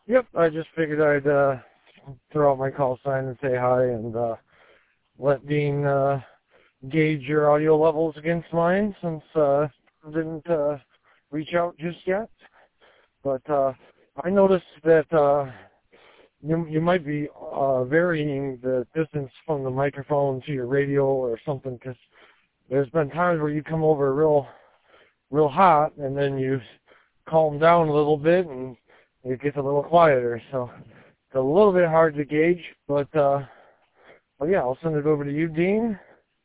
Yep, I just figured I'd throw out my call sign and say hi and let Dean gauge your audio levels against mine since didn't reach out just yet. But I noticed that you might be varying the distance from the microphone to your radio or something, because there's been times where you come over real hot and then you calm down a little bit and it gets a little quieter. So it's a little bit hard to gauge, but yeah, I'll send it over to you, Dean.